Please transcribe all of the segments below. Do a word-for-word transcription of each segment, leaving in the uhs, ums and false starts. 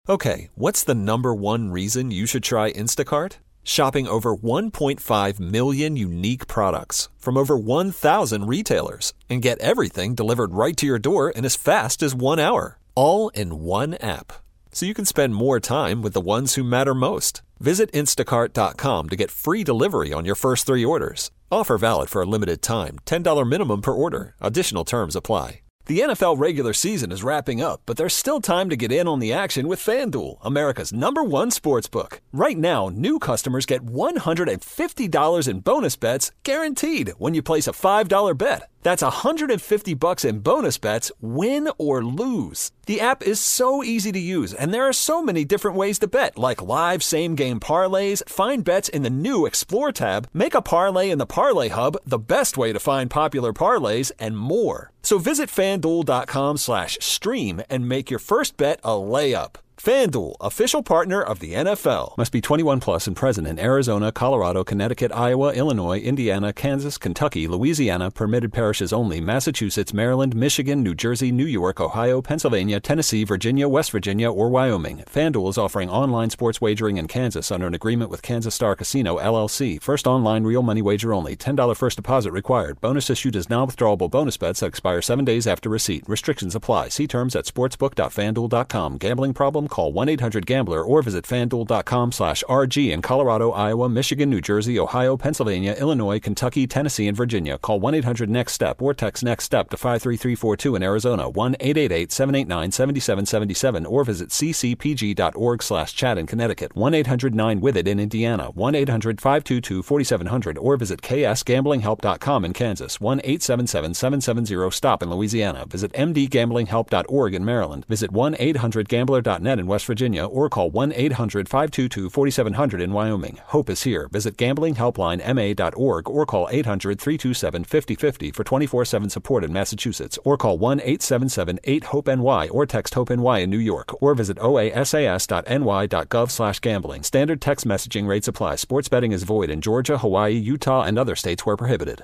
Okay, what's the number one reason you should try Instacart? Shopping over one point five million unique products from over one thousand retailers and get everything delivered right to your door in as fast as one hour, all in one app. So you can spend more time with the ones who matter most. Visit instacart dot com to get free delivery on your first three orders. Offer valid for a limited time. ten dollars minimum per order. Additional terms apply. The N F L regular season is wrapping up, but there's still time to get in on the action with FanDuel, America's number one sportsbook. Right now, new customers get one hundred fifty dollars in bonus bets guaranteed when you place a five dollar bet. That's one hundred fifty bucks in bonus bets, win or lose. The app is so easy to use, and there are so many different ways to bet, like live same-game parlays, find bets in the new Explore tab, make a parlay in the Parlay Hub, the best way to find popular parlays, and more. So visit FanDuel.com slash stream and make your first bet a layup. FanDuel, official partner of the N F L. Must be twenty-one plus and present in Arizona, Colorado, Connecticut, Iowa, Illinois, Indiana, Kansas, Kentucky, Louisiana, permitted parishes only, Massachusetts, Maryland, Michigan, New Jersey, New York, Ohio, Pennsylvania, Tennessee, Virginia, West Virginia, or Wyoming. FanDuel is offering online sports wagering in Kansas under an agreement with Kansas Star Casino, L L C. First online real money wager only. ten dollars first deposit required. Bonus issued as non-withdrawable bonus bets that expire seven days after receipt. Restrictions apply. See terms at sportsbook dot fan duel dot com. Gambling problem? Call one eight hundred gambler or visit FanDuel.com slash RG in Colorado, Iowa, Michigan, New Jersey, Ohio, Pennsylvania, Illinois, Kentucky, Tennessee, and Virginia. Call one eight hundred next step or text NEXTSTEP to five three three four two in Arizona, one eight eight eight seven eight nine seven seven seven seven, or visit c c p g dot org slash chat in Connecticut, one eight hundred nine with it in Indiana, one eight hundred five two two four seven zero zero, or visit k s gambling help dot com in Kansas, one eight seven seven seven seven zero stop in Louisiana. Visit m d gambling help dot org in Maryland. Visit one eight hundred gambler dot net in West Virginia, or call one eight hundred five two two four seven zero zero in Wyoming. Hope is here. Visit gambling helpline m a dot org or call eight hundred three two seven five zero five zero for twenty-four seven support in Massachusetts, or call one eight seven seven eight hope N Y or text HOPE-NY in New York, or visit o a s a s dot n y dot gov slash gambling. Standard text messaging rates apply. Sports betting is void in Georgia, Hawaii, Utah, and other states where prohibited.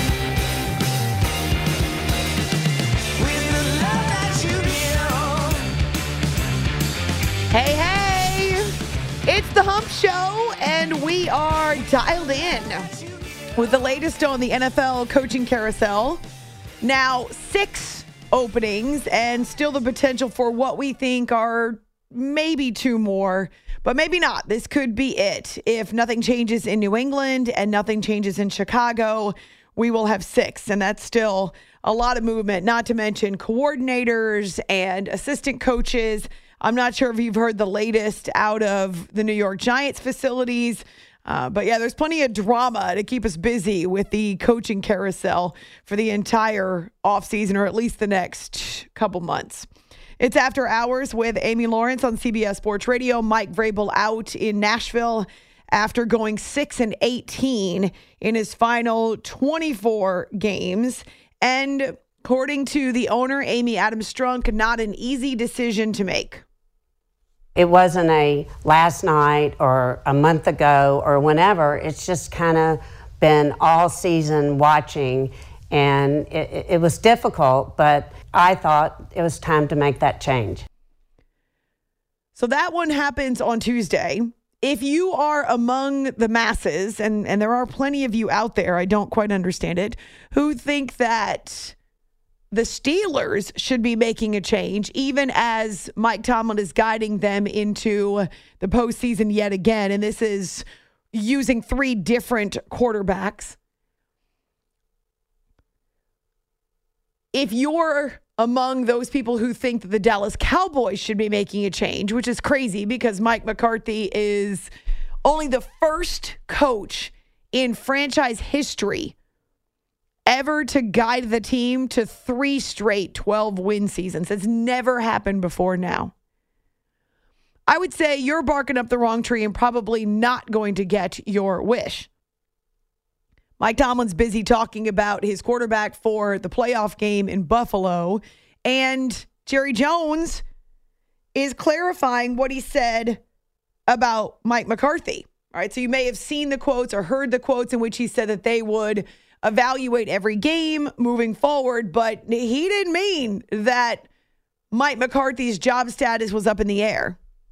Hey, hey, it's the Hump Show, and we are dialed in with the latest on the N F L coaching carousel. Now, six openings and still the potential for what we think are maybe two more, but maybe not. This could be it. If nothing changes in New England and nothing changes in Chicago, we will have six, and that's still a lot of movement, not to mention coordinators and assistant coaches. I'm not sure if you've heard the latest out of the New York Giants facilities, uh, but yeah, there's plenty of drama to keep us busy with the coaching carousel for the entire offseason, or at least the next couple months. It's After Hours with Amy Lawrence on C B S Sports Radio. Mike Vrabel out in Nashville after going six and eighteen in his final twenty-four games. And according to the owner, Amy Adams Strunk, not an easy decision to make. It wasn't a last night or a month ago or whenever. It's just kind of been all season watching, and it, it was difficult, but I thought it was time to make that change. So that one happens on Tuesday. If you are among the masses, and, and there are plenty of you out there, I don't quite understand it, who think that the Steelers should be making a change, even as Mike Tomlin is guiding them into the postseason yet again. And this is using three different quarterbacks. If you're among those people who think that the Dallas Cowboys should be making a change, which is crazy because Mike McCarthy is only the first coach in franchise history ever to guide the team to three straight twelve-win seasons. It's never happened before now. I would say you're barking up the wrong tree and probably not going to get your wish. Mike Tomlin's busy talking about his quarterback for the playoff game in Buffalo, and Jerry Jones is clarifying what he said about Mike McCarthy. All right, so you may have seen the quotes or heard the quotes in which he said that they would evaluate every game moving forward, but he didn't mean that Mike McCarthy's job status was up in the air.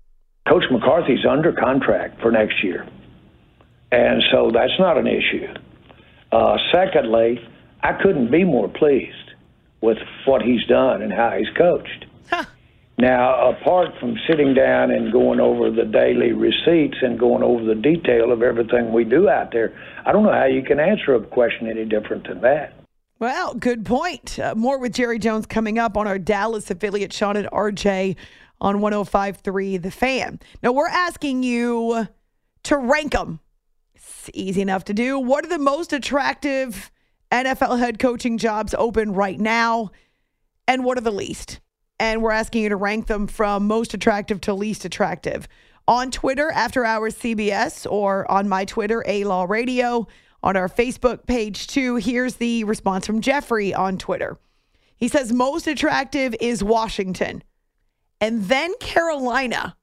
Coach McCarthy's under contract for next year, and so that's not an issue. Uh, secondly, I couldn't be more pleased with what he's done and how he's coached. Huh. Now, apart from sitting down and going over the daily receipts and going over the detail of everything we do out there, I don't know how you can answer a question any different than that. Well, good point. Uh, more with Jerry Jones coming up on our Dallas affiliate, Sean and R J, on one oh five point three The Fan. Now, we're asking you to rank them. It's easy enough to do. What are the most attractive N F L head coaching jobs open right now? And what are the least? And we're asking you to rank them from most attractive to least attractive. On Twitter, After Hours C B S, or on my Twitter, A-Law Radio. On our Facebook page, too, here's the response from Jeffrey on Twitter. He says, most attractive is Washington. And then Carolina.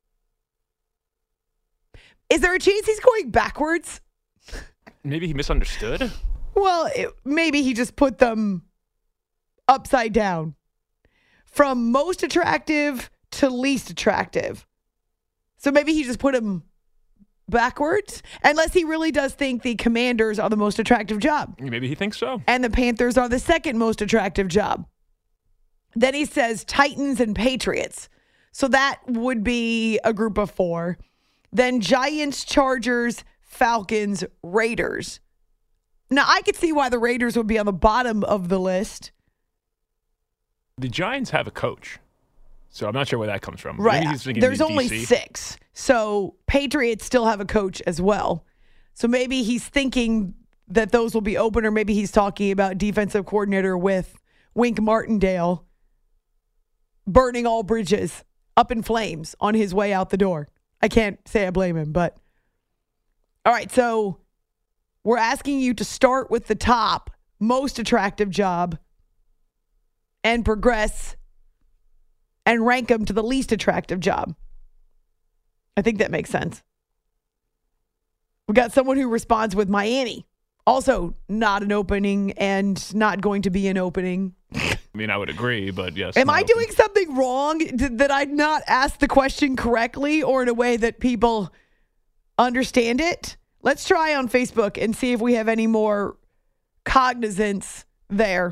Is there a chance he's going backwards? Maybe he misunderstood? Well, it, maybe he just put them upside down. From most attractive to least attractive. So maybe he just put them backwards. Unless he really does think the Commanders are the most attractive job. Maybe he thinks so. And the Panthers are the second most attractive job. Then he says Titans and Patriots. So that would be a group of four. Then Giants, Chargers, Falcons, Raiders. Now, I could see why the Raiders would be on the bottom of the list. The Giants have a coach. So I'm not sure where that comes from. Right. Maybe he's thinking There's in only D C. six. So Patriots still have a coach as well. So maybe he's thinking that those will be open, or maybe he's talking about defensive coordinator with Wink Martindale burning all bridges up in flames on his way out the door. I can't say I blame him, but all right. So we're asking you to start with the top most attractive job and progress and rank them to the least attractive job. I think that makes sense. We got someone who responds with Miami. Also not an opening and not going to be an opening. I mean, I would agree, but yes. Am I open. doing something wrong? Did, did I not ask the question correctly or in a way that people understand it? Let's try on Facebook and see if we have any more cognizance there.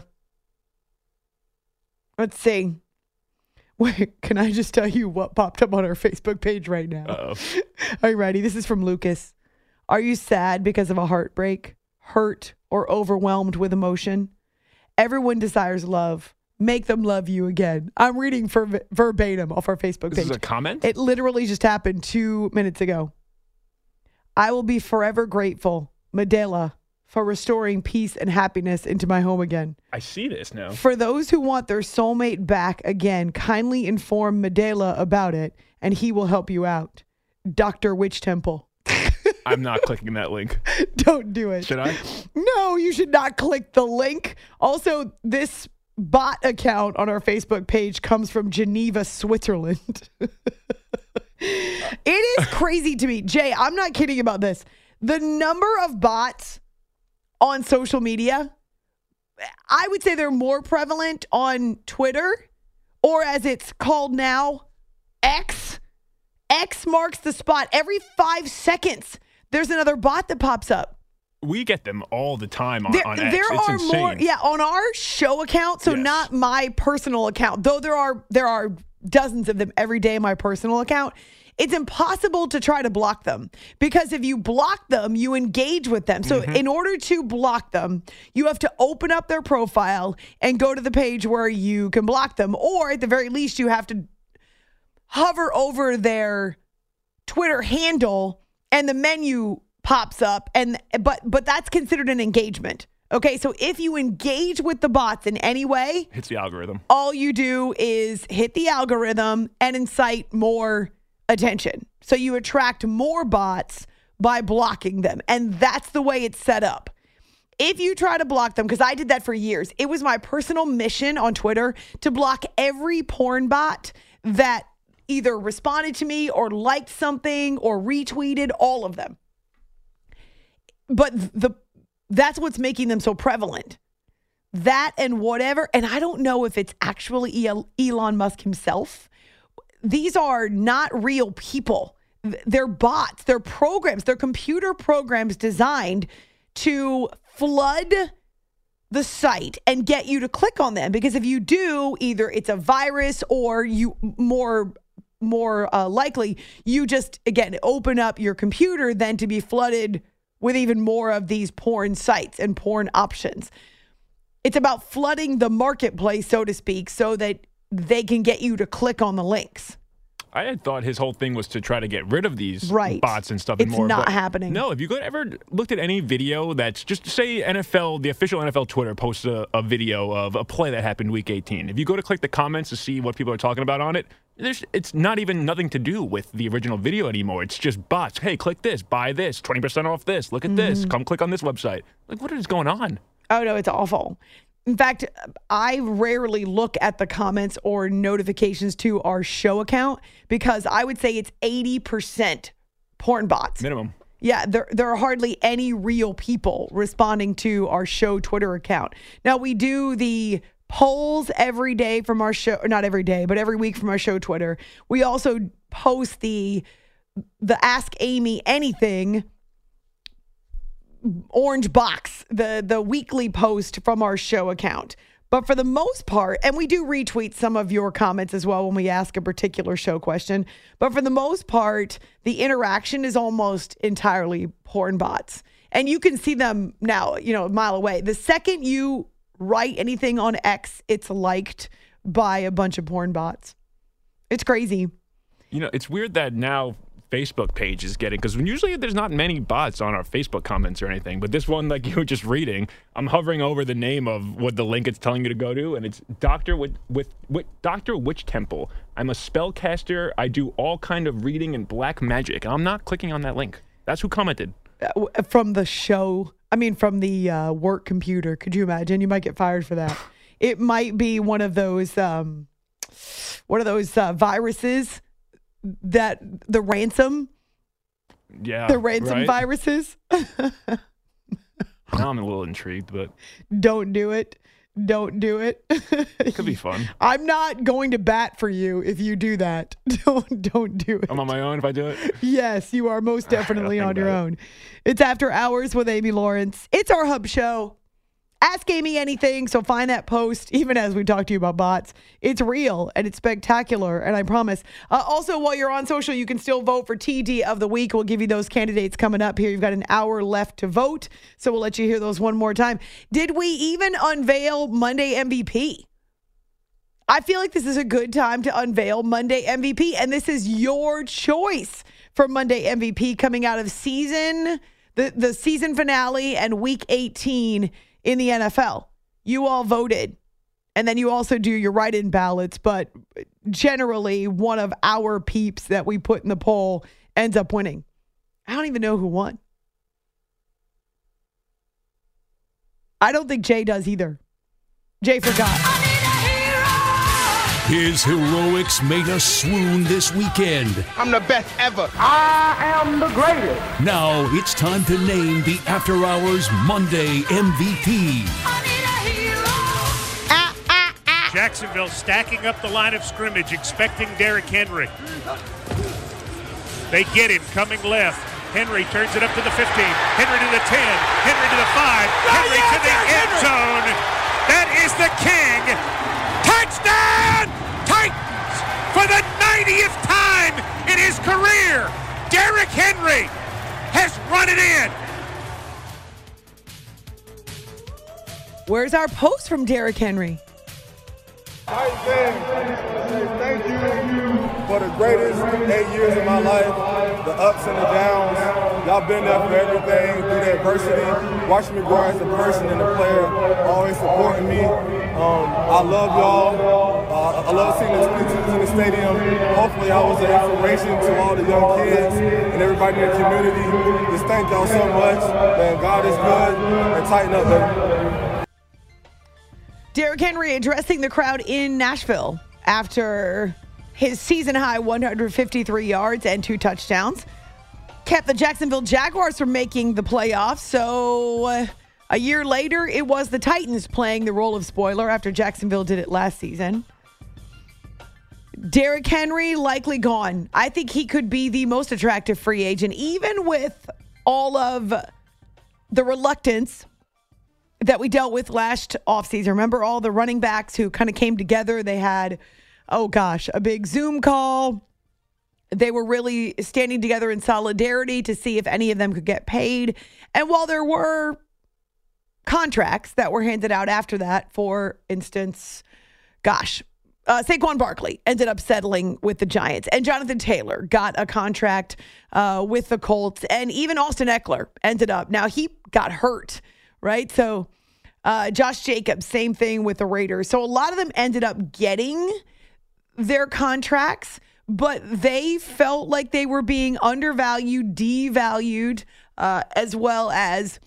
Let's see. Wait, can I just tell you what popped up on our Facebook page right now? Uh-oh. Are you ready? This is from Lucas. Are you sad because of a heartbreak, hurt, or overwhelmed with emotion? Everyone desires love. Make them love you again. I'm reading for verbatim off our Facebook page. This is a comment? It literally just happened two minutes ago. I will be forever grateful, Medela, for restoring peace and happiness into my home again. I see this now. For those who want their soulmate back again, kindly inform Medela about it, and he will help you out. Doctor Witch Temple. I'm not clicking that link. Don't do it. Should I? No, you should not click the link. Also, this bot account on our Facebook page comes from Geneva, Switzerland. It is crazy to me. Jay, I'm not kidding about this. The number of bots on social media, I would say they're more prevalent on Twitter, or as it's called now, X. X marks the spot. Every five seconds, there's another bot that pops up. We get them all the time on, There, on X. there It's are insane. more, yeah, on our show account. So Yes. not my personal account, though there are there are dozens of them every day in my personal account. It's impossible to try to block them because if you block them, you engage with them. So mm-hmm. in order to block them, you have to open up their profile and go to the page where you can block them. Or at the very least, you have to hover over their Twitter handle and the menu pops up. And but but that's considered an engagement. Okay, so if you engage with the bots in any way, hits the algorithm. All you do is hit the algorithm and incite more attention. So you attract more bots by blocking them. And that's the way it's set up. If you try to block them, because I did that for years, it was my personal mission on Twitter to block every porn bot that either responded to me or liked something or retweeted, all of them. But the that's what's making them so prevalent. That and whatever, and I don't know if it's actually Elon Musk himself. these are not real people. They're bots. They're programs. They're computer programs designed to flood the site and get you to click on them. Because if you do, either it's a virus or you more more uh, likely you just, again, open up your computer then to be flooded with even more of these porn sites and porn options. It's about flooding the marketplace, so to speak, so that they can get you to click on the links. I had thought his whole thing was to try to get rid of these right. bots and stuff. It's and more. not but happening. No, have you ever looked at any video that's just, say, N F L, the official N F L Twitter posts a, a video of a play that happened week eighteen. If you go to click the comments to see what people are talking about on it, there's it's not even nothing to do with the original video anymore. It's just bots. Hey, click this, buy this, twenty percent off this, look at mm-hmm. this, come click on this website. Like, what is going on? Oh, no, it's awful. In fact, I rarely look at the comments or notifications to our show account because I would say it's eighty percent porn bots. Minimum. Yeah, there, there are hardly any real people responding to our show Twitter account. Now, we do the polls every day from our show, or not every day, but every week from our show Twitter. We also post the the Ask Amy Anything orange box, the the weekly post from our show account. But for the most part, and we do retweet some of your comments as well when we ask a particular show question, but for the most part, the interaction is almost entirely porn bots. And you can see them now, you know, a mile away. The second you write anything on X, it's liked by a bunch of porn bots. It's crazy. You know, it's weird that now Facebook page is getting, because usually there's not many bots on our Facebook comments or anything, but this one, like you were just reading, I'm hovering over the name of what the link it's telling you to go to, and it's Doctor with with, with Doctor Witch Temple. I'm a spellcaster. I do all kind of reading and black magic. I'm not clicking on that link. That's who commented. Uh, from the show, I mean, from the uh, work computer. Could you imagine? You might get fired for that. It might be one of those, um, one of those uh, viruses. That the ransom, yeah, the ransom right? viruses. Now I'm a little intrigued, but don't do it. Don't do it. It could be fun. I'm not going to bat for you if you do that. Don't don't do it. I'm on my own if I do it. Yes, you are most definitely on your own. It. It's After Hours with Amy Lawrence. It's our hub show. Ask Amy Anything. So find that post, even as we talk to you about bots. It's real and it's spectacular, and I promise. Uh, also, while you're on social, you can still vote for T D of the week. We'll give you those candidates coming up here. You've got an hour left to vote, so we'll let you hear those one more time. Did we even unveil Monday M V P? I feel like this is a good time to unveil Monday M V P, and this is your choice for Monday M V P coming out of season, the, the season finale and week eighteen in the N F L. You all voted, and then you also do your write-in ballots, but generally one of our peeps that we put in the poll ends up winning. I don't even know who won. I don't think Jay does either. Jay forgot. His heroics made us swoon this weekend. I'm the best ever. I am the greatest. Now it's time to name the After Hours Monday M V P. Ah, ah, ah. Jacksonville stacking up the line of scrimmage, expecting Derrick Henry. They get him coming left. Henry turns it up to the fifteen. Henry to the ten. Henry to the five. Henry to the end zone. That is the king. Touchdown! Titans! For the ninetieth time in his career, Derrick Henry has run it in. Where's our post from Derrick Henry? Titans fans, I just want to say thank you for the greatest eight years of my life, the ups and the downs. Y'all been there for everything, through the adversity, watching me grow as a person and a player, always supporting me. Um, I love y'all. Uh, I love seeing the twenty-twos in the stadium. Hopefully I was an inspiration to all the young kids and everybody in the community. Just thank y'all so much. Man, God is good, and tighten up, baby. Derrick Henry addressing the crowd in Nashville after his season-high one hundred fifty-three yards and two touchdowns. Kept the Jacksonville Jaguars from making the playoffs, so uh, a year later, it was the Titans playing the role of spoiler after Jacksonville did it last season. Derrick Henry likely gone. I think he could be the most attractive free agent, even with all of the reluctance that we dealt with last offseason. Remember all the running backs who kind of came together? They had, oh gosh, a big Zoom call. They were really standing together in solidarity to see if any of them could get paid. And while there were contracts that were handed out after that, for instance, gosh, uh, Saquon Barkley ended up settling with the Giants. And Jonathan Taylor got a contract uh, with the Colts. And even Austin Eckler ended up. Now, he got hurt, right? So uh, Josh Jacobs, same thing with the Raiders. So a lot of them ended up getting their contracts, but they felt like they were being undervalued, devalued, uh, as well as,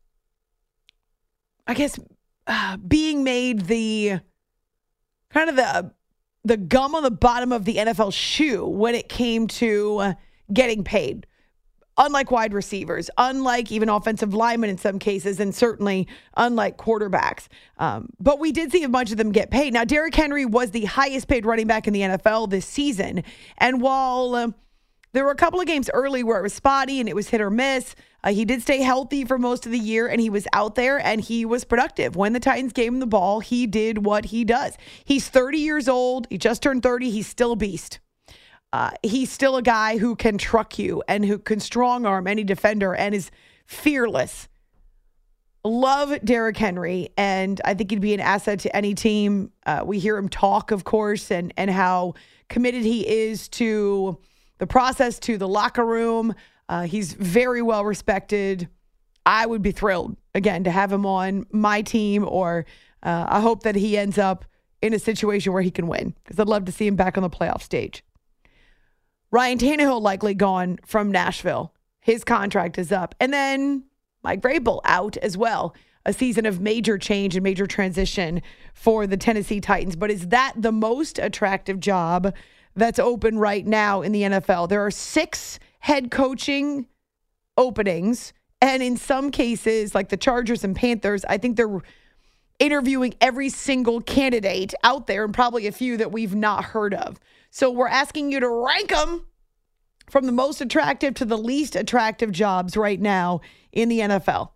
I guess, uh, being made the kind of the the gum on the bottom of the N F L shoe when it came to uh, getting paid. Unlike wide receivers, unlike even offensive linemen in some cases, and certainly unlike quarterbacks. Um, but we did see a bunch of them get paid. Now, Derrick Henry was the highest paid running back in the N F L this season. And while uh, there were a couple of games early where it was spotty and it was hit or miss, uh, he did stay healthy for most of the year, and he was out there and he was productive. When the Titans gave him the ball, he did what he does. He's thirty years old. He just turned thirty. He's still a beast. Uh, he's still a guy who can truck you and who can strong arm any defender and is fearless. Love Derrick Henry, and I think he'd be an asset to any team. Uh, we hear him talk, of course, and, and how committed he is to the process, to the locker room. Uh, he's very well respected. I would be thrilled, again, to have him on my team, or uh, I hope that he ends up in a situation where he can win, because I'd love to see him back on the playoff stage. Ryan Tannehill likely gone from Nashville. His contract is up. And then Mike Vrabel out as well. A season of major change and major transition for the Tennessee Titans. But is that the most attractive job that's open right now in the N F L? There are six head coaching openings. And in some cases, like the Chargers and Panthers, I think they're interviewing every single candidate out there, and probably a few that we've not heard of. So we're asking you to rank them from the most attractive to the least attractive jobs right now in the N F L.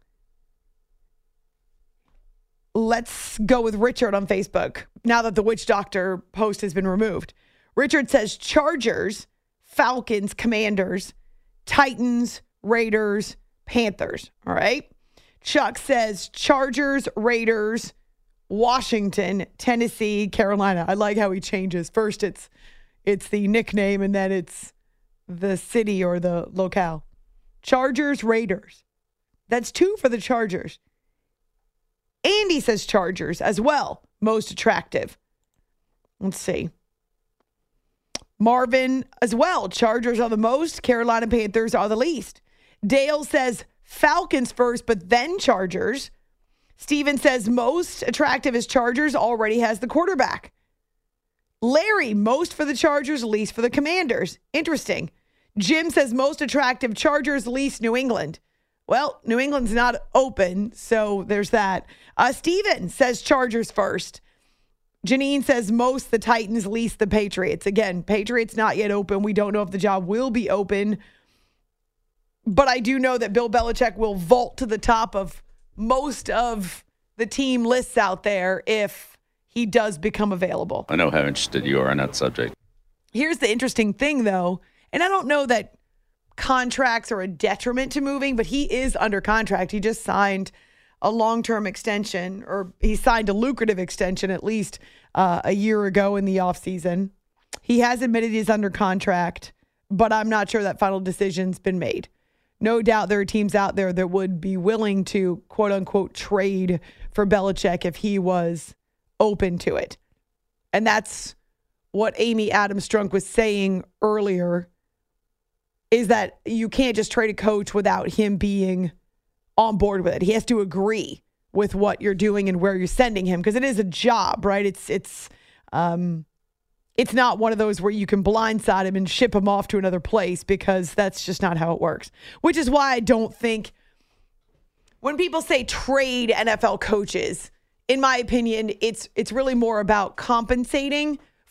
Let's go with Richard on Facebook, now that the Witch Doctor post has been removed. Richard says Chargers, Falcons, Commanders, Titans, Raiders, Panthers. All right. Chuck says Chargers, Raiders, Washington, Tennessee, Carolina. I like how he changes. First, it's it's the nickname, and then it's the city or the locale. Chargers, Raiders. That's two for the Chargers. Andy says Chargers as well. Most attractive. Let's see. Marvin as well. Chargers are the most. Carolina Panthers are the least. Dale says Falcons first, but then Chargers. Steven says most attractive is Chargers, already has the quarterback. Larry, most for the Chargers, least for the Commanders. Interesting. Jim says most attractive Chargers, least New England. Well, New England's not open, so there's that. Uh, Steven says Chargers first. Janine says most the Titans, least the Patriots. Again, Patriots not yet open. We don't know if the job will be open. But I do know that Bill Belichick will vault to the top of most of the team lists out there if he does become available. I know how interested you are in that subject. Here's the interesting thing, though, and I don't know that contracts are a detriment to moving, but he is under contract. He just signed a long-term extension, or he signed a lucrative extension at least uh, a year ago in the offseason. He has admitted he's under contract, but I'm not sure that final decision's been made. No doubt there are teams out there that would be willing to, quote unquote, trade for Belichick if he was open to it. And that's what Amy Adams Strunk was saying earlier, is that you can't just trade a coach without him being on board with it. He has to agree with what you're doing and where you're sending him, because it is a job, right? It's, it's, um, It's not one of those where you can blindside him and ship him off to another place, because that's just not how it works. Which is why I don't think when people say trade N F L coaches, in my opinion, it's it's really more about compensating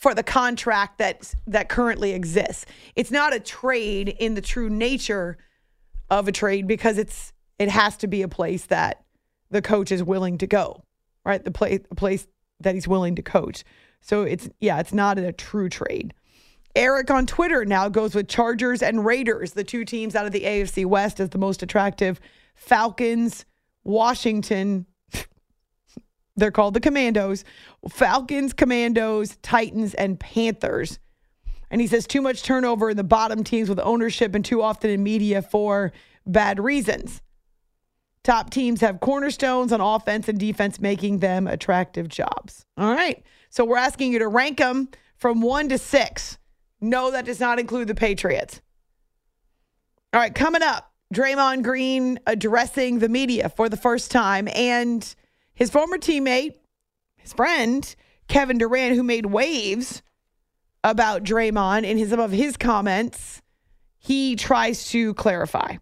for the contract that that currently exists. It's not a trade in the true nature of a trade because it's it has to be a place that the coach is willing to go, right? The place, a place that he's willing to coach. So it's, yeah, it's not a true trade. Eric on Twitter now goes with Chargers and Raiders, the two teams out of the A F C West, as the most attractive. Falcons, Washington, they're called the Commandos. Falcons, Commandos, Titans, and Panthers. And he says too much turnover in the bottom teams with ownership and too often in media for bad reasons. Top teams have cornerstones on offense and defense, making them attractive jobs. All right. So we're asking you to rank them from one to six. No, that does not include the Patriots. All right. Coming up, Draymond Green addressing the media for the first time, and his former teammate, his friend, Kevin Durant, who made waves about Draymond in his, some of his comments, he tries to clarify.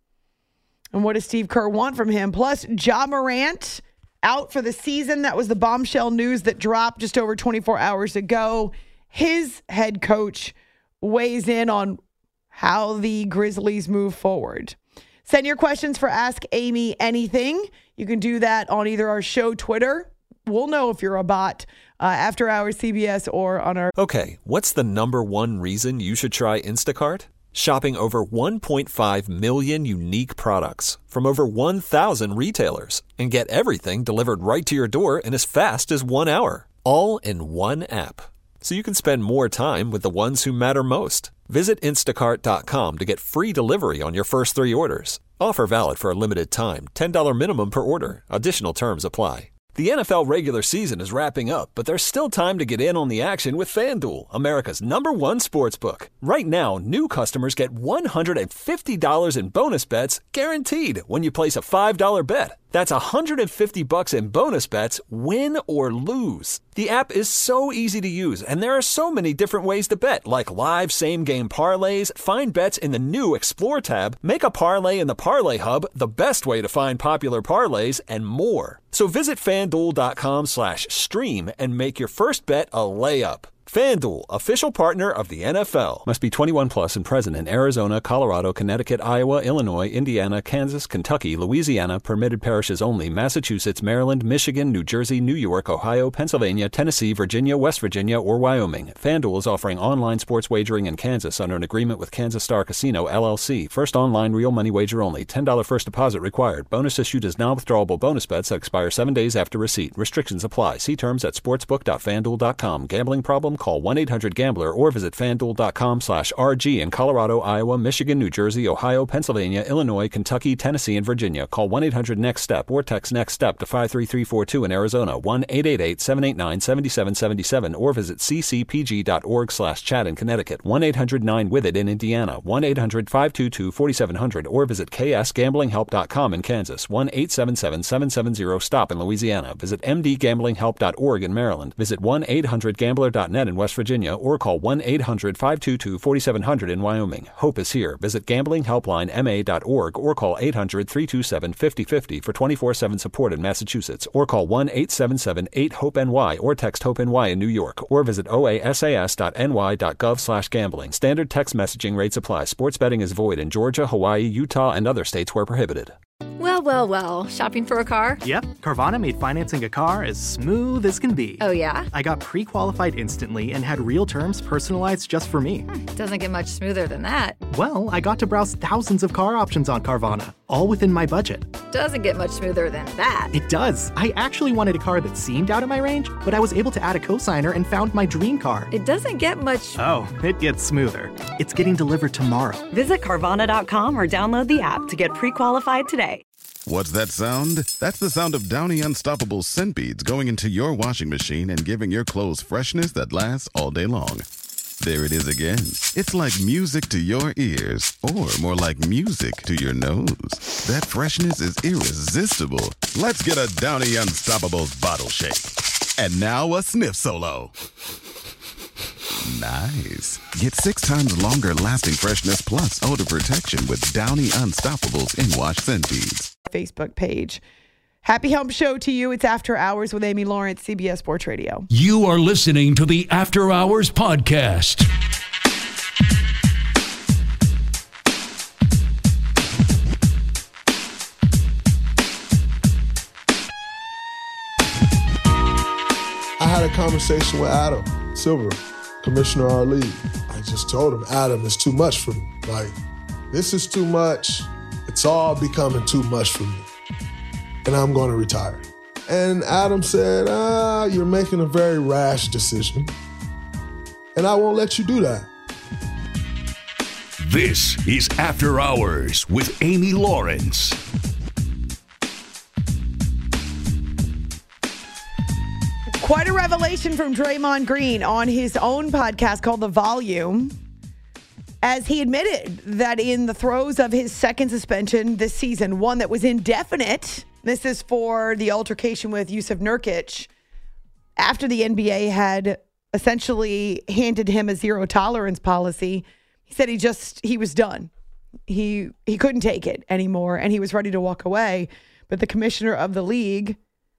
And what does Steve Kerr want from him? Plus, Ja Morant out for the season. That was the bombshell news that dropped just over twenty-four hours ago. His head coach weighs in on how the Grizzlies move forward. Send your questions for Ask Amy Anything. You can do that on either our show Twitter. We'll know if you're a bot uh, after hours C B S or on our... Okay, what's the number one reason you should try Instacart? Shopping over one point five million unique products from over one thousand retailers and get everything delivered right to your door in as fast as one hour. All in one app. So you can spend more time with the ones who matter most. Visit instacart dot com to get free delivery on your first three orders. Offer valid for a limited time. ten dollars minimum per order. Additional terms apply. The N F L regular season is wrapping up, but there's still time to get in on the action with FanDuel, America's number one sportsbook. Right now, new customers get one hundred fifty dollars in bonus bets guaranteed when you place a five dollar bet. That's one hundred fifty bucks in bonus bets, win or lose. The app is so easy to use, and there are so many different ways to bet, like live same-game parlays, find bets in the new Explore tab, make a parlay in the Parlay Hub, the best way to find popular parlays, and more. So visit FanDuel.com slash stream and make your first bet a layup. FanDuel, official partner of the N F L. Must be twenty-one plus and present in Arizona, Colorado, Connecticut, Iowa, Illinois, Indiana, Kansas, Kentucky, Louisiana, permitted parishes only, Massachusetts, Maryland, Michigan, New Jersey, New York, Ohio, Pennsylvania, Tennessee, Virginia, West Virginia, or Wyoming. FanDuel is offering online sports wagering in Kansas under an agreement with Kansas Star Casino, L L C. First online real money wager only. ten dollars first deposit required. Bonus issued as non-withdrawable bonus bets that expire seven days after receipt. Restrictions apply. See terms at sportsbook dot fan duel dot com. Gambling problem? Call one eight hundred gambler or visit FanDuel.com slash RG in Colorado, Iowa, Michigan, New Jersey, Ohio, Pennsylvania, Illinois, Kentucky, Tennessee, and Virginia. Call one eight hundred next step or text NEXTSTEP to five three three four two in Arizona, one eight eight eight seven eight nine seven seven seven seven, or visit c c p g dot org slash chat in Connecticut, one eight hundred nine with it in Indiana, one eight hundred five two two four seven zero zero, or visit k s gambling help dot com in Kansas, one eight seven seven seven seven zero stop in Louisiana. Visit m d gambling help dot org in Maryland. Visit one eight hundred gambler dot net in West Virginia, or call one eight hundred five two two four seven zero zero in Wyoming. Hope is here. Visit gambling helpline m a dot org or call eight hundred three two seven five zero five zero for twenty-four seven support in Massachusetts, or call one eight seven seven eight hope N Y or text HOPE-NY in New York, or visit o a s a s dot n y dot gov slash gambling. Standard text messaging rates apply. Sports betting is void in Georgia, Hawaii, Utah, and other states where prohibited. Well, well, well. Shopping for a car? Yep. Carvana made financing a car as smooth as can be. Oh, yeah? I got pre-qualified instantly and had real terms personalized just for me. Hmm, doesn't get much smoother than that. Well, I got to browse thousands of car options on Carvana, all within my budget. Doesn't get much smoother than that. It does. I actually wanted a car that seemed out of my range, but I was able to add a cosigner and found my dream car. It doesn't get much... Oh, it gets smoother. It's getting delivered tomorrow. Visit Carvana dot com or download the app to get pre-qualified today. What's that sound? That's the sound of Downy Unstoppable scent beads going into your washing machine and giving your clothes freshness that lasts all day long. There it is again. It's like music to your ears, or more like music to your nose. That freshness is irresistible. Let's get a Downy Unstoppables bottle shake. And now a sniff solo. Nice. Get six times longer lasting freshness plus odor protection with Downy Unstoppables in wash scent beads. Facebook page. Happy Hump Show to you. It's After Hours with Amy Lawrence, C B S Sports Radio. You are listening to the After Hours Podcast. I had a conversation with Adam Silver, commissioner of our league. I just told him, Adam, it's too much for me. Like, this is too much. It's all becoming too much for me. And I'm going to retire. And Adam said, ah, you're making a very rash decision. And I won't let you do that. This is After Hours with Amy Lawrence. Quite a revelation from Draymond Green on his own podcast called The Volume, as he admitted that in the throes of his second suspension this season, one that was indefinite, this is for the altercation with Jusuf Nurkic, after the N B A had essentially handed him a zero tolerance policy, he said he just, he was done. He he couldn't take it anymore, and he was ready to walk away. But the commissioner of the league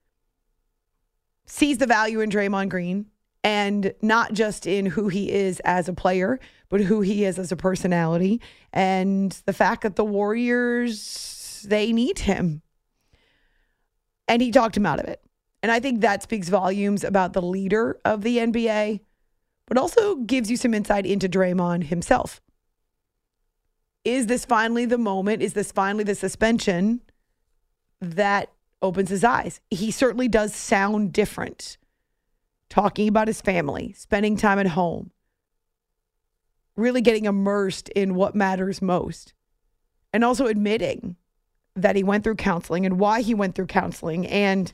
sees the value in Draymond Green, and not just in who he is as a player, but who he is as a personality, and the fact that the Warriors, they need him. And he talked him out of it. And I think that speaks volumes about the leader of the N B A, but also gives you some insight into Draymond himself. Is this finally the moment? Is this finally the suspension that opens his eyes? He certainly does sound different. Talking about his family, spending time at home, really getting immersed in what matters most, and also admitting that he went through counseling and why he went through counseling and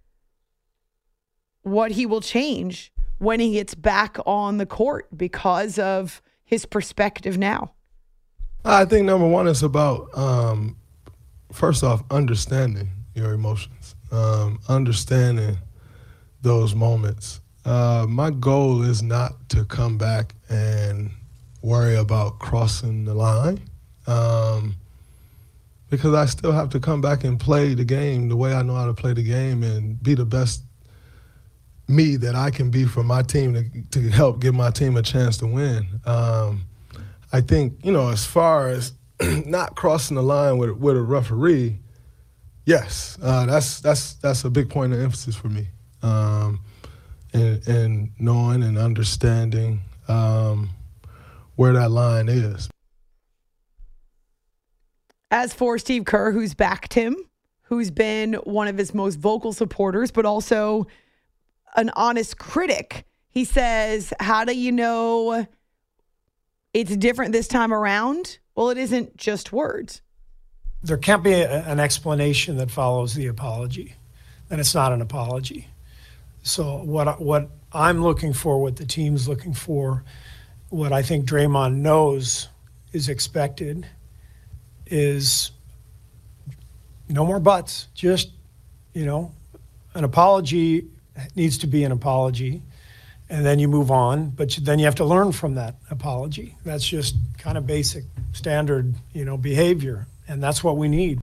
what he will change when he gets back on the court because of his perspective now. I think number one is about, um, first off, understanding your emotions, um, understanding those moments. Uh, my goal is not to come back and worry about crossing the line, um, because I still have to come back and play the game the way I know how to play the game and be the best me that I can be for my team to, to help give my team a chance to win. Um, I think, you know, as far as not crossing the line with, with a referee, yes, uh, that's that's that's a big point of emphasis for me. Um, and, and knowing and understanding um, where that line is. As for Steve Kerr, who's backed him, who's been one of his most vocal supporters, but also an honest critic, he says, how do you know it's different this time around? Well, it isn't just words. There can't be a, an explanation that follows the apology, and it's not an apology. So what what I'm looking for, what the team's looking for, what I think Draymond knows is expected is no more buts. Just, you know, an apology needs to be an apology, and then you move on. But then you have to learn from that apology. That's just kind of basic, standard, you know, behavior, and that's what we need.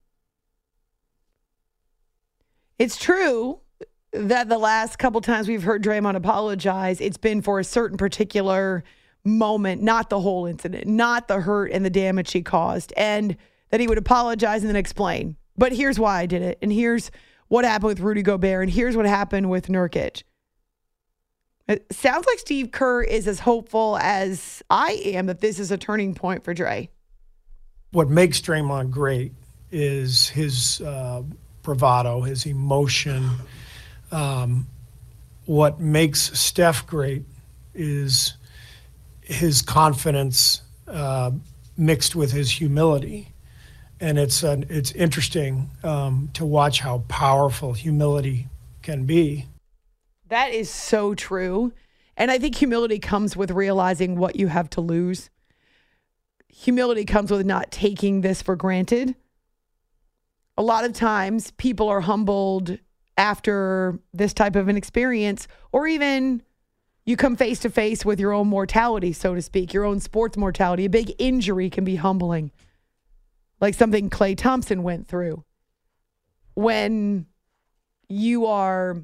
It's true that the last couple times we've heard Draymond apologize, it's been for a certain particular moment, not the whole incident, not the hurt and the damage he caused, and that he would apologize and then explain. But here's why I did it, and here's what happened with Rudy Gobert, and here's what happened with Nurkic. It sounds like Steve Kerr is as hopeful as I am that this is a turning point for Dre. What makes Draymond great is his uh, bravado, his emotion. Um, what makes Steph great is his confidence uh, mixed with his humility. And it's an, it's interesting um, to watch how powerful humility can be. That is so true. And I think humility comes with realizing what you have to lose. Humility comes with not taking this for granted. A lot of times people are humbled after this type of an experience, or even you come face to face with your own mortality, so to speak, your own sports mortality. A big injury can be humbling, like something Klay Thompson went through. when you are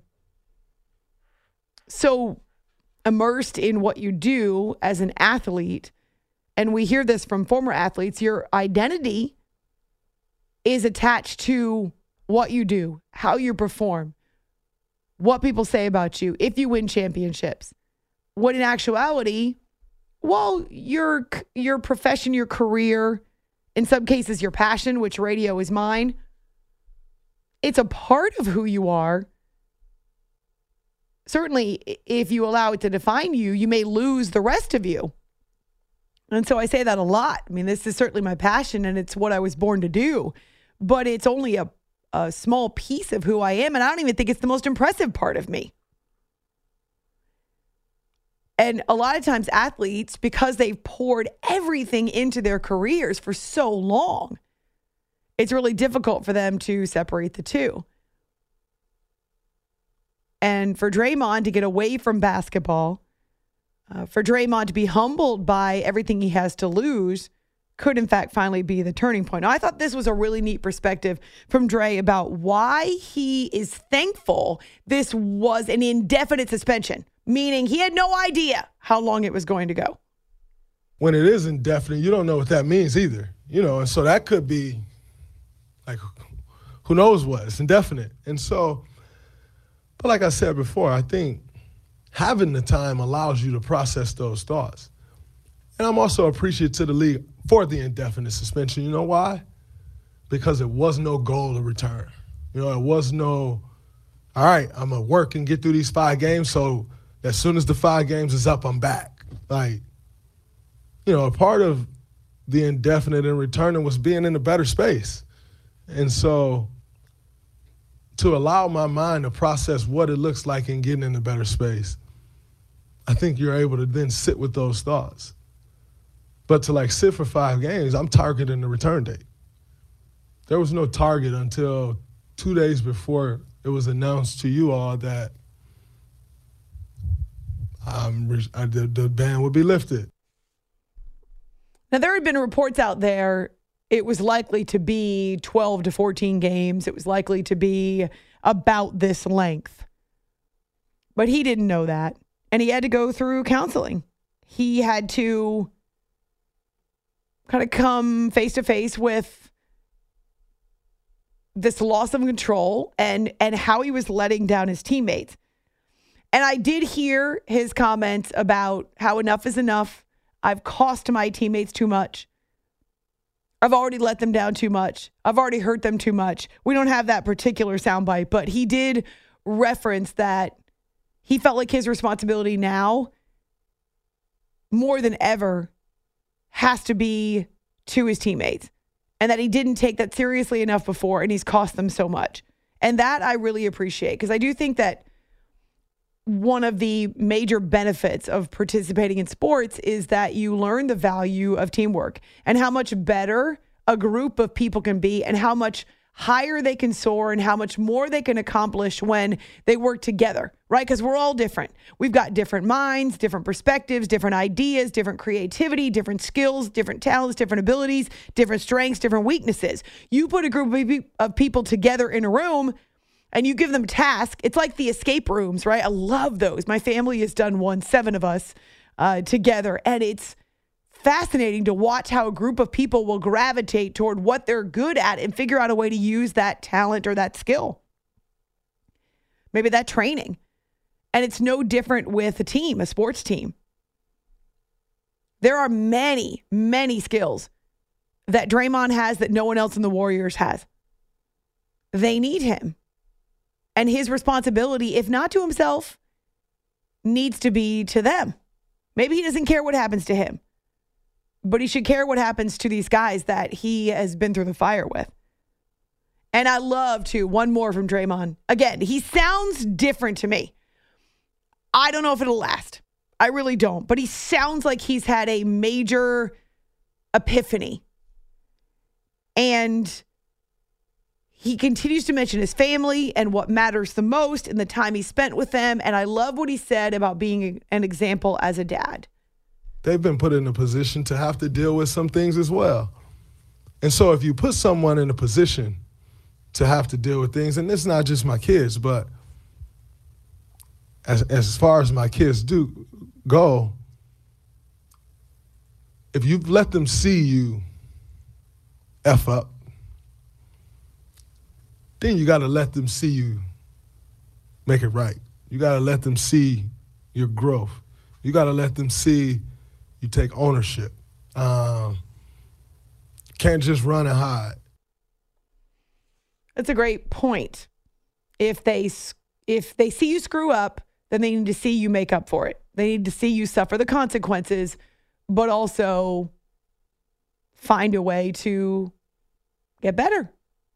so immersed in what you do as an athlete, and we hear this from former athletes, your identity is attached to what you do, how you perform, what people say about you, if you win championships. When in actuality, well, your your profession, your career, in some cases your passion, which radio is mine, it's a part of who you are. Certainly, if you allow it to define you, you may lose the rest of you. And so I say that a lot. I mean, this is certainly my passion and it's what I was born to do, but it's only a, a small piece of who I am. And I don't even think it's the most impressive part of me. And a lot of times athletes, because they've poured everything into their careers for so long, it's really difficult for them to separate the two. And for Draymond to get away from basketball, uh, for Draymond to be humbled by everything he has to lose, could in fact finally be the turning point. Now, I thought this was a really neat perspective from Dre about why he is thankful this was an indefinite suspension, meaning he had no idea how long it was going to go. When it is indefinite, you don't know what that means either. You know, and so that could be like, who knows what? It's indefinite. And so, but like I said before, I think having the time allows you to process those thoughts. And I'm also appreciative to the league for the indefinite suspension. You know why? Because it was no goal to return. You know, it was no, all right, I'm going to work and get through these five games, so as soon as the five games is up, I'm back. Like, you know, a part of the indefinite and returning was being in a better space. And so to allow my mind to process what it looks like in getting in a better space, I think you're able to then sit with those thoughts. But to like sit for five games, I'm targeting the return date. There was no target until two days before it was announced to you all that um, the, the ban would be lifted. Now, there had been reports out there it was likely to be twelve to fourteen games. It was likely to be about this length. But he didn't know that. And he had to go through counseling. He had to kind of come face to face with this loss of control and, and how he was letting down his teammates. And I did hear his comments about how enough is enough. I've cost my teammates too much. I've already let them down too much. I've already hurt them too much. We don't have that particular soundbite, but he did reference that he felt like his responsibility now, more than ever, has to be to his teammates, and that he didn't take that seriously enough before, and he's cost them so much. And that I really appreciate, because I do think that one of the major benefits of participating in sports is that you learn the value of teamwork and how much better a group of people can be and how much higher they can soar and how much more they can accomplish when they work together, right? Because we're all different. We've got different minds, different perspectives, different ideas, different creativity, different skills, different talents, different abilities, different strengths, different weaknesses. You put a group of people together in a room and you give them tasks. It's like the escape rooms, right? I love those. My family has done one, seven of us uh, together. And it's fascinating to watch how a group of people will gravitate toward what they're good at and figure out a way to use that talent or that skill. Maybe that training. And it's no different with a team, a sports team. There are many, many skills that Draymond has that no one else in the Warriors has. They need him. And his responsibility, if not to himself, needs to be to them. Maybe he doesn't care what happens to him, but he should care what happens to these guys that he has been through the fire with. And I love, too, one more from Draymond. Again, he sounds different to me. I don't know if it'll last. I really don't. But he sounds like he's had a major epiphany. And he continues to mention his family and what matters the most and the time he spent with them. And I love what he said about being an example as a dad. They've been put in a position to have to deal with some things as well. And so if you put someone in a position to have to deal with things. And it's not just my kids, but as as far as my kids do go, if you let them see you F up, then you got to let them see you make it right. You got to let them see your growth. You got to let them see you take ownership. Um, can't just run and hide. That's a great point. If they if they see you screw up, then they need to see you make up for it. They need to see you suffer the consequences, but also find a way to get better.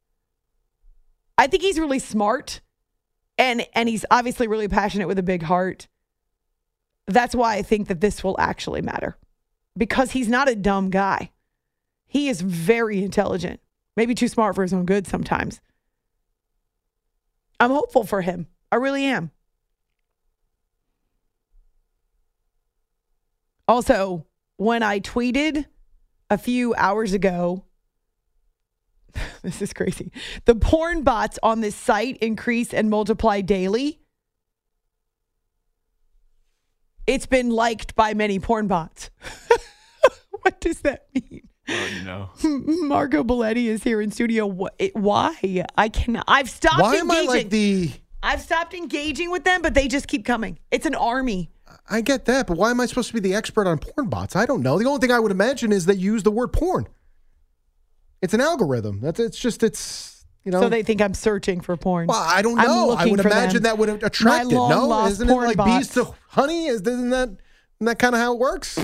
I think he's really smart, and and he's obviously really passionate with a big heart. That's why I think that this will actually matter, because he's not a dumb guy. He is very intelligent, maybe too smart for his own good sometimes. I'm hopeful for him. I really am. Also, when I tweeted a few hours ago, this is crazy, the porn bots on this site increase and multiply daily. It's been liked by many porn bots. What does that mean? Oh, no. Marco Belletti is here in studio. Why? I cannot. I've stopped Why engaging. am I like the... I've stopped engaging with them, but they just keep coming. It's an army. I get that, but why am I supposed to be the expert on porn bots? I don't know. The only thing I would imagine is that you use the word porn. It's an algorithm. That's it's just it's you know. So they think I'm searching for porn. Well, I don't know. I would imagine that would attract it. No, isn't it like bots. Bees to honey? Isn't that isn't that kind of how it works?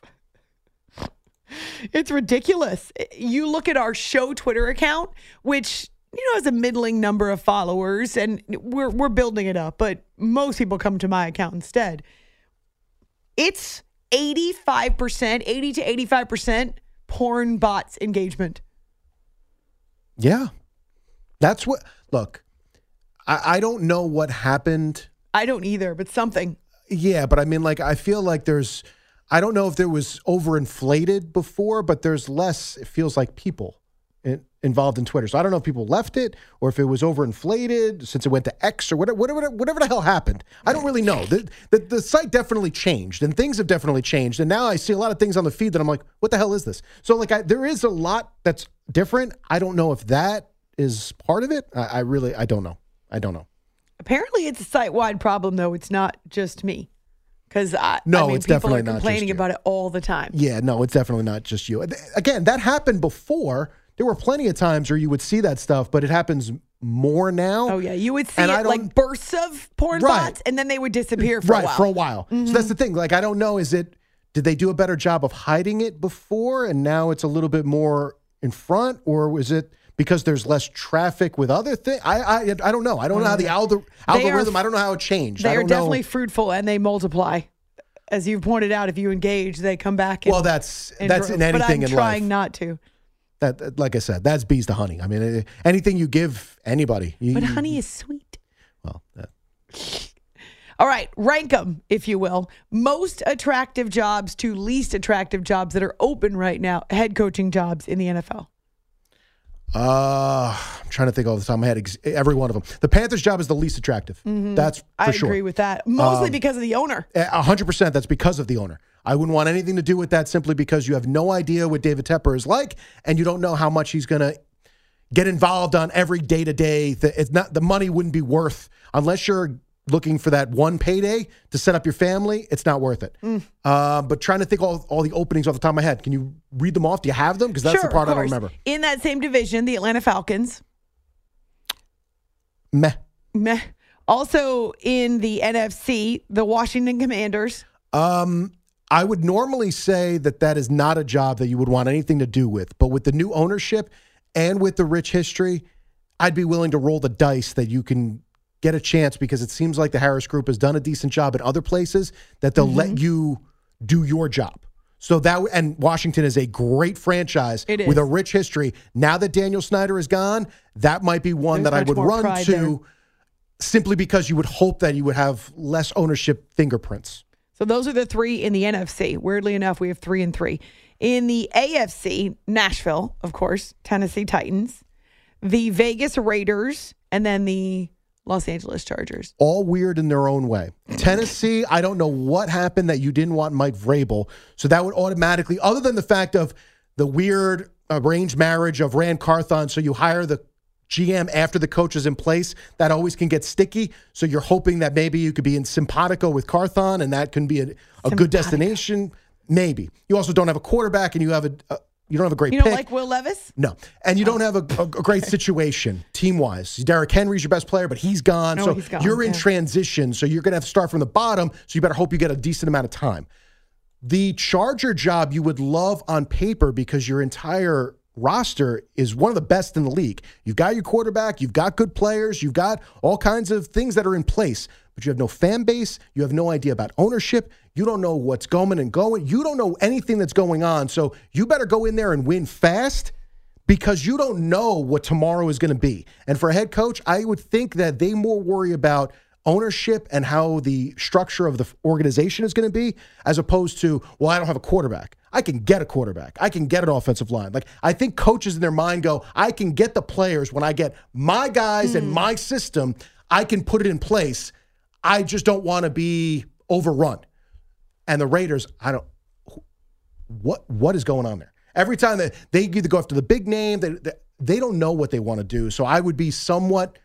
It's ridiculous. You look at our show Twitter account, which, you know, has a middling number of followers, and we're we're building it up, but most people come to my account instead. It's eighty-five percent, eighty to eighty-five percent porn bots engagement. Yeah. That's what, look, I, I don't know what happened. I don't either, but something. Yeah, but I mean, like, I feel like there's, I don't know if there was overinflated before, but there's less, it feels like, people in, involved in Twitter. So I don't know if people left it or if it was overinflated since it went to X or whatever, whatever, whatever the hell happened. I don't really know. The, the, the site definitely changed and things have definitely changed. And now I see a lot of things on the feed that I'm like, what the hell is this? So like, I, there is a lot that's different. I don't know if that is part of it. I, I really, I don't know. I don't know. Apparently it's a site-wide problem, though. It's not just me. Because I, no, I mean, it's people definitely are not complaining just you. about it all the time. Yeah, no, it's definitely not just you. Again, that happened before. There were plenty of times where you would see that stuff, but it happens more now. Oh, yeah. You would see and it like bursts of porn right. bots, and then they would disappear for right, a while. for a while. Mm-hmm. So that's the thing. Like, I don't know. Is it, did they do a better job of hiding it before, and now it's a little bit more in front, or was it because there's less traffic with other things? I, I I don't know. I don't know how the algor- algorithm, are, I don't know how it changed. They I don't are definitely know. fruitful, and they multiply. As you've pointed out, if you engage, they come back. In, well, that's in that's droves. in anything but I'm in trying life. not to. That, like I said, that's bees to honey. I mean, anything you give anybody. You, but honey is sweet. Well, that. All right, rank them, if you will. Most attractive jobs to least attractive jobs that are open right now. Head coaching jobs in the N F L. Uh, I'm trying to think all the time. I had ex- every one of them. The Panthers' job is the least attractive. Mm-hmm. That's for I sure. agree with that. Mostly um, because of the owner. A hundred percent. That's because of the owner. I wouldn't want anything to do with that simply because you have no idea what David Tepper is like, and you don't know how much he's going to get involved on every day to day. It's not the money wouldn't be worth unless you're looking for that one payday to set up your family. It's not worth it. Mm. Uh, but trying to think all all the openings off the top of my head. Can you read them off? Do you have them? Because that's sure, the part of I don't course. remember. In that same division, the Atlanta Falcons. Meh. Meh. Also in the N F C, the Washington Commanders. Um, I would normally say that that is not a job that you would want anything to do with. But with the new ownership and with the rich history, I'd be willing to roll the dice that you can get a chance, because it seems like the Harris Group has done a decent job at other places that they'll mm-hmm. let you do your job. So that, and Washington is a great franchise it is. with a rich history. Now that Daniel Snyder is gone, that might be one There's that I would run to there. simply because you would hope that you would have less ownership fingerprints. So those are the three in the N F C. Weirdly enough, we have three and three. In the A F C, Nashville, of course, Tennessee Titans. the Vegas Raiders, and then the Los Angeles Chargers. All weird in their own way. Tennessee, I don't know what happened that you didn't want Mike Vrabel. So that would automatically, other than the fact of the weird arranged marriage of Rand Carthon, so you hire the G M after the coach is in place, that always can get sticky. So you're hoping that maybe you could be in simpatico with Carthon, and that can be a, a good destination. Maybe. You also don't have a quarterback, and you have a, a you don't have a great You don't pick. like Will Levis? No. And you don't have a, a, a great situation team-wise. Derrick Henry's your best player, but he's gone. Oh, so he's gone, you're in yeah. transition, so you're going to have to start from the bottom, so you better hope you get a decent amount of time. The Charger job you would love on paper because your entire roster is one of the best in the league. You've got your quarterback, you've got good players, you've got all kinds of things that are in place, but you have no fan base, you have no idea about ownership, you don't know what's going and going, you don't know anything that's going on, so you better go in there and win fast because you don't know what tomorrow is going to be. And for a head coach, I would think that they more worry about ownership and how the structure of the organization is going to be, as opposed to, well, I don't have a quarterback. I can get a quarterback. I can get an offensive line. Like, I think coaches in their mind go, I can get the players when I get my guys mm. and my system. I can put it in place. I just don't want to be overrun. And the Raiders, I don't, what what is going on there? Every time that they either go after the big name, they, they, they don't know what they want to do. So I would be somewhat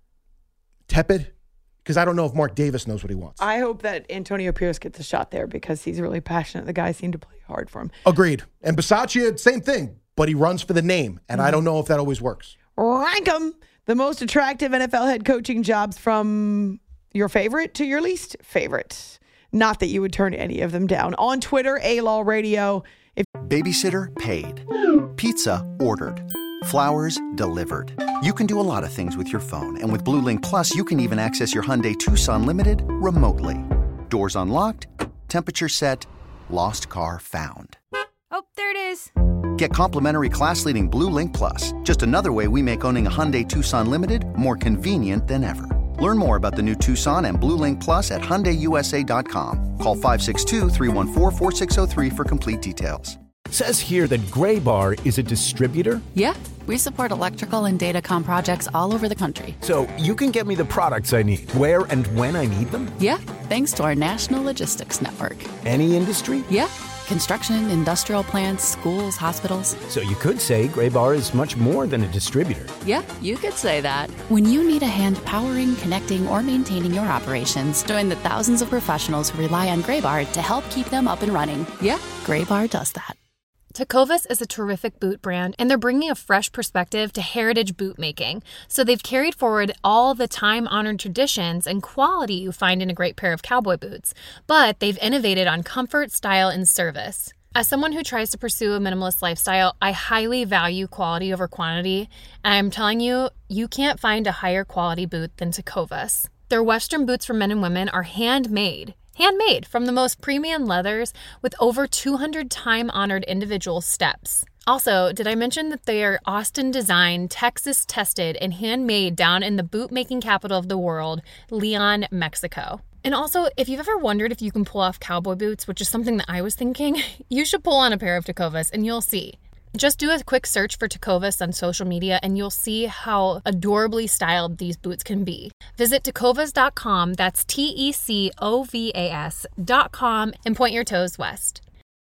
tepid, because I don't know if Mark Davis knows what he wants. I hope that Antonio Pierce gets a shot there because he's really passionate. The guys seem to play hard for him. Agreed. And Bisaccia, same thing, but he runs for the name, and mm-hmm. I don't know if that always works. Rank them. The most attractive N F L head coaching jobs from your favorite to your least favorite. Not that you would turn any of them down. On Twitter, A-Law Radio. If Babysitter paid. Pizza ordered. Flowers delivered. You can do a lot of things with your phone. And with Blue Link Plus, you can even access your Hyundai Tucson Limited remotely. Doors unlocked, temperature set, lost car found. Oh, there it is. Get complimentary class-leading Blue Link Plus. Just another way we make owning a Hyundai Tucson Limited more convenient than ever. Learn more about the new Tucson and Blue Link Plus at Hyundai U S A dot com. Call five six two, three one four, four six zero three for complete details. Says here that Gray Bar is a distributor. Yeah, we support electrical and datacom projects all over the country. So you can get me the products I need, where and when I need them? Yeah, thanks to our national logistics network. Any industry? Yeah, construction, industrial plants, schools, hospitals. So you could say Gray Bar is much more than a distributor. Yeah, you could say that. When you need a hand powering, connecting, or maintaining your operations, join the thousands of professionals who rely on Gray Bar to help keep them up and running. Yeah, Gray Bar does that. Tecovas is a terrific boot brand, and they're bringing a fresh perspective to heritage boot making. So they've carried forward all the time-honored traditions and quality you find in a great pair of cowboy boots, but they've innovated on comfort, style, and service. As someone who tries to pursue a minimalist lifestyle, I highly value quality over quantity, and I'm telling you, you can't find a higher quality boot than Tecovas. Their Western boots for men and women are handmade. Handmade from the most premium leathers with over two hundred time-honored individual steps. Also, did I mention that they are Austin-designed, Texas-tested, and handmade down in the boot-making capital of the world, Leon, Mexico. And also, if you've ever wondered if you can pull off cowboy boots, which is something that I was thinking, you should pull on a pair of Tecovas and you'll see. Just do a quick search for Tecovas on social media and you'll see how adorably styled these boots can be. Visit tecovas dot com, that's T E C O V A S dot com, and point your toes west.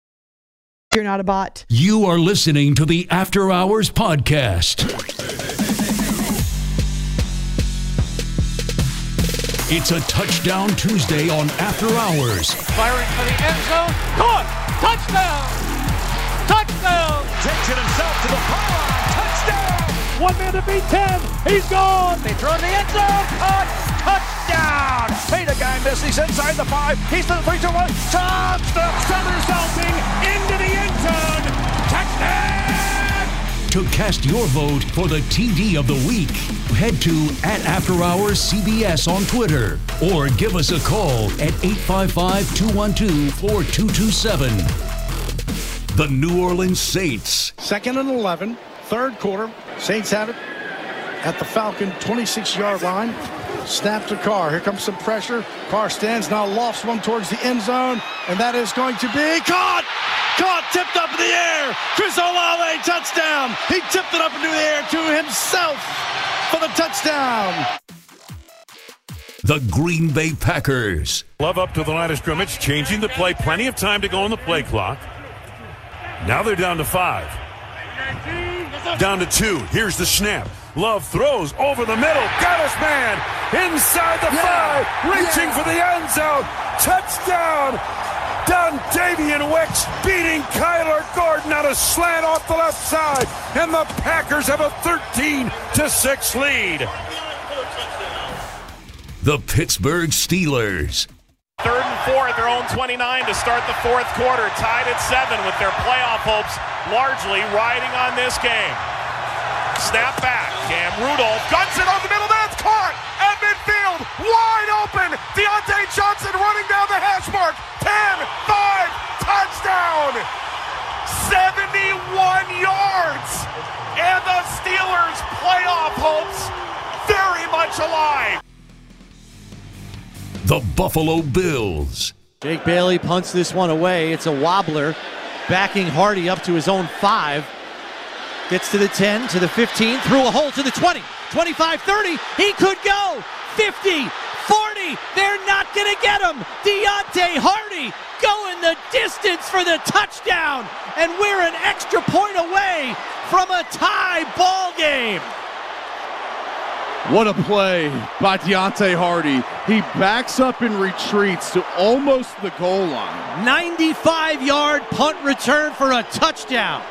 You're not a bot. You are listening to the After Hours Podcast. It's a Touchdown Tuesday on After Hours. Firing for the end zone. Caught! Touchdown! Touchdown! Takes it himself to the pylon. Touchdown! One man to beat ten. He's gone. They throw in the end zone. Caught! Touchdown! Hey, the guy missed. He's inside the five. He's to the three, two, one. Touchdown! Somersaulting into the end zone. Touchdown! To cast your vote for the T D of the week, head to at After Hours C B S on Twitter or give us a call at eight five five, two one two, four two two seven. The New Orleans Saints. Second and eleven, third quarter. Saints have it at the Falcon twenty-six-yard line. Snap to Carr. Here comes some pressure. Carr stands now, lofts one towards the end zone, and that is going to be caught! Caught, tipped up in the air. Chris Olave, touchdown. He tipped it up into the air to himself for the touchdown. The Green Bay Packers. Love up to the line of scrimmage, changing the play. Plenty of time to go on the play clock. Now they're down to five. Down to two. Here's the snap. Love throws over the middle. Got his man inside the yeah. five. Reaching yeah. for the end zone. Touchdown. Dontavian Wicks beating Kyler Gordon on a slant off the left side. And the Packers have a thirteen to six lead. The Pittsburgh Steelers. Third and four at their own twenty-nine to start the fourth quarter. Tied at seven with their playoff hopes largely riding on this game. Snap back. Cam Rudolph guns it over the middle. That's caught at midfield. Wide open. Deontay Johnson running down the hash mark. ten five. Touchdown. seventy-one yards. And the Steelers' playoff hopes very much alive. The Buffalo Bills. Jake Bailey punts this one away. It's a wobbler. Backing Hardy up to his own five. Gets to the ten, to the fifteen, through a hole to the twenty. twenty-five, thirty. He could go. fifty, forty. They're not going to get him. Deontay Hardy going the distance for the touchdown. And we're an extra point away from a tie ball game. What a play by Deontay Hardy. He backs up and retreats to almost the goal line. ninety-five-yard punt return for a touchdown.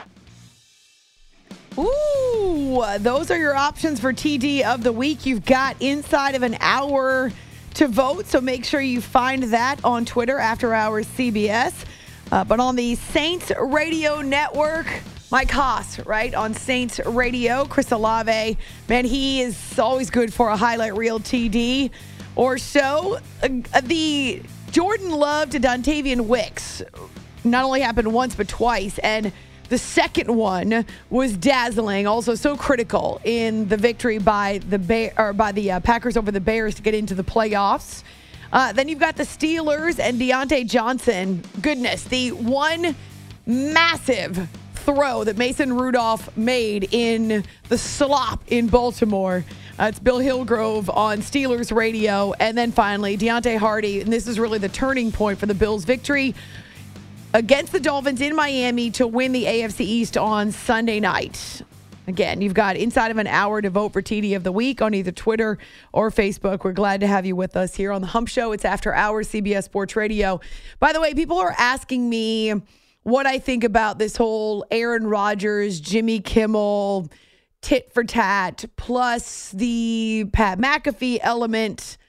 Ooh, those are your options for T D of the week. You've got inside of an hour to vote, so make sure you find that on Twitter, After Hours C B S. Uh, but on the Saints Radio Network, Mike Haas, right, on Saints Radio. Chris Olave, man, he is always good for a highlight reel T D or so. Uh, the Jordan Love to Dontavian Wicks not only happened once but twice, and the second one was dazzling, also so critical in the victory by the Bear, or by the uh, Packers over the Bears to get into the playoffs. Uh, then you've got the Steelers and Deontay Johnson. Goodness, the one massive throw that Mason Rudolph made in the slop in Baltimore. Uh, it's Bill Hillgrove on Steelers Radio. And then finally, Deontay Hardy, and this is really the turning point for the Bills' victory against the Dolphins in Miami to win the A F C East on Sunday night. Again, you've got inside of an hour to vote for T D of the week on either Twitter or Facebook. We're glad to have you with us here on The Hump Show. It's After Hours, C B S Sports Radio. By the way, people are asking me what I think about this whole Aaron Rodgers, Jimmy Kimmel, tit for tat, plus the Pat McAfee element.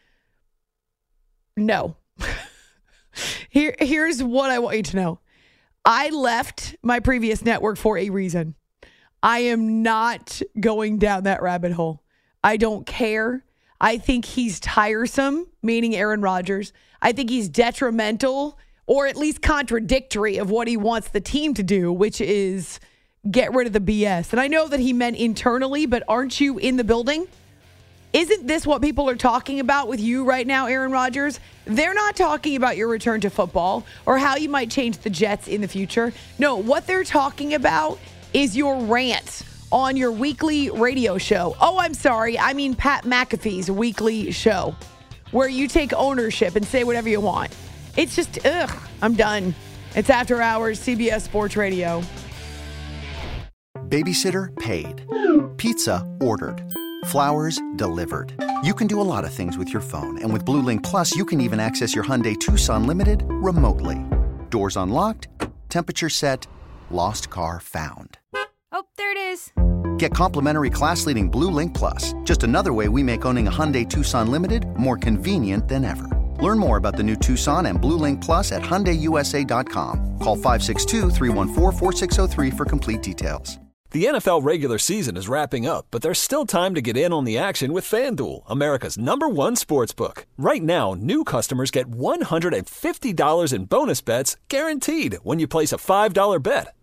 No. Here, here's what I want you to know. I left my previous network for a reason. I am not going down that rabbit hole. I don't care. I think he's tiresome, meaning Aaron Rodgers. I think he's detrimental, or at least contradictory of what he wants the team to do, which is get rid of the B S. And I know that he meant internally, but aren't you in the building? Isn't this what people are talking about with you right now, Aaron Rodgers? They're not talking about your return to football or how you might change the Jets in the future. No, what they're talking about is your rant on your weekly radio show. Oh, I'm sorry. I mean Pat McAfee's weekly show where you take ownership and say whatever you want. It's just, ugh, I'm done. It's After Hours, C B S Sports Radio. Babysitter paid. Pizza ordered. Flowers delivered. You can do a lot of things with your phone, and with Blue Link Plus, you can even access your Hyundai Tucson Limited remotely. Doors unlocked, temperature set, lost car found. Oh, there it is. Get complimentary class-leading Blue Link Plus, just another way we make owning a Hyundai Tucson Limited more convenient than ever. Learn more about the new Tucson and Blue Link Plus at Hyundai U S A dot com. Call five six two, three one four, four six zero three for complete details. The N F L regular season is wrapping up, but there's still time to get in on the action with FanDuel, America's number one sportsbook. Right now, new customers get one hundred fifty dollars in bonus bets guaranteed when you place a five dollar bet.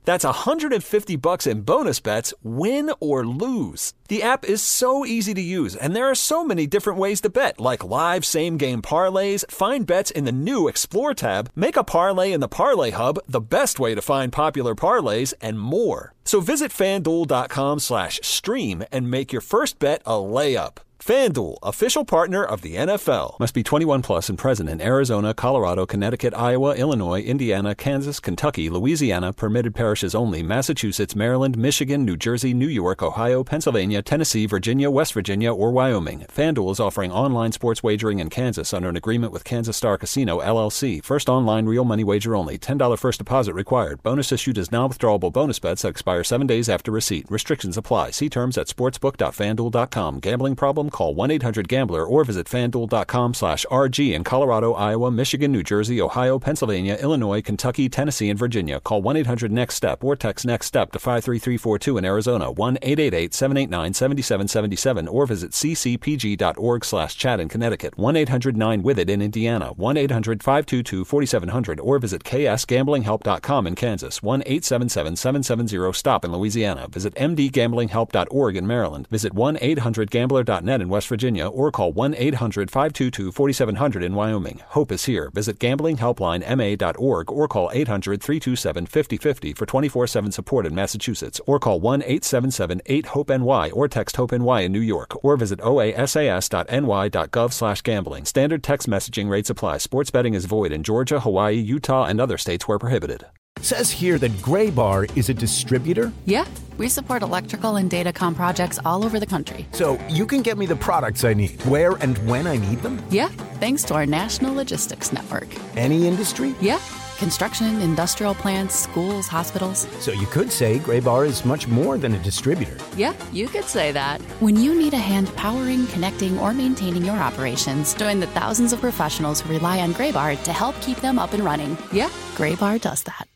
That's one hundred fifty bucks in bonus bets, win or lose. The app is so easy to use, and there are so many different ways to bet, like live same-game parlays, find bets in the new Explore tab, make a parlay in the Parlay Hub, the best way to find popular parlays, and more. So visit FanDuel.com slash stream and make your first bet a layup. FanDuel, official partner of the N F L. Must be twenty-one plus and present in Arizona, Colorado, Connecticut, Iowa, Illinois, Indiana, Kansas, Kentucky, Louisiana, permitted parishes only, Massachusetts, Maryland, Michigan, New Jersey, New York, Ohio, Pennsylvania, Tennessee, Virginia, West Virginia, or Wyoming. FanDuel is offering online sports wagering in Kansas under an agreement with Kansas Star Casino, L L C. First online real money wager only. ten dollars first deposit required. Bonus issued as non-withdrawable bonus bets that expire seven days after receipt. Restrictions apply. See terms at sportsbook dot fan duel dot com. Gambling problem? Call one eight hundred gambler or visit FanDuel.com slash RG in Colorado, Iowa, Michigan, New Jersey, Ohio, Pennsylvania, Illinois, Kentucky, Tennessee, and Virginia. Call one eight hundred next step or text NEXTSTEP to five three three four two in Arizona, one eight eight eight seven eight nine seven seven seven seven, or visit c c p g dot org slash chat in Connecticut, one eight hundred nine with it in Indiana, one eight hundred five two two four seven zero zero, or visit k s gambling help dot com in Kansas, one eight seven seven seven seven zero stop in Louisiana. Visit m d gambling help dot org in Maryland. Visit one eight hundred gambler dot net in West Virginia, or call one eight hundred five two two four seven zero zero in Wyoming. Hope is here. Visit gambling helpline m a dot org or call eight hundred three two seven five zero five zero for twenty-four seven support in Massachusetts, or call one eight seven seven eight hope N Y or text HOPE-NY in New York, or visit o a s a s dot n y dot gov slash gambling. Standard text messaging rates apply. Sports betting is void in Georgia, Hawaii, Utah, and other states where prohibited. Says here that Gray Bar is a distributor? Yeah, we support electrical and datacom projects all over the country. So you can get me the products I need, where and when I need them? Yeah, thanks to our national logistics network. Any industry? Yeah, construction, industrial plants, schools, hospitals. So you could say Gray Bar is much more than a distributor. Yeah, you could say that. When you need a hand powering, connecting, or maintaining your operations, join the thousands of professionals who rely on Gray Bar to help keep them up and running. Yeah, Gray Bar does that.